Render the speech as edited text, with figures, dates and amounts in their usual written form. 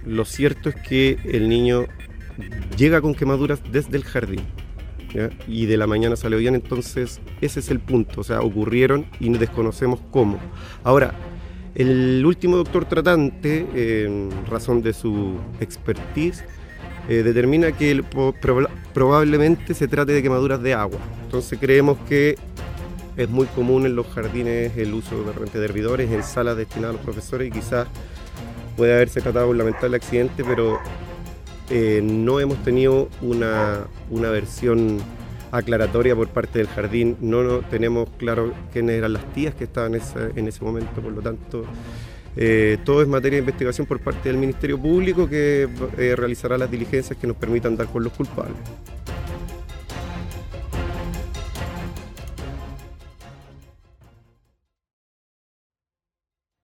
lo cierto es que el niño llega con quemaduras desde el jardín, ¿ya? Y de la mañana salió bien, entonces ese es el punto, o sea, ocurrieron y desconocemos cómo. Ahora, el último doctor tratante, en razón de su expertise, determina que probablemente se trate de quemaduras de agua. Entonces creemos que es muy común en los jardines el uso de hervidores en salas destinadas a los profesores y quizás puede haberse tratado de un lamentable accidente, pero no hemos tenido una versión aclaratoria por parte del jardín. No tenemos claro quiénes eran las tías que estaban en ese momento, por lo tanto todo es materia de investigación por parte del Ministerio Público, que realizará las diligencias que nos permitan dar con los culpables.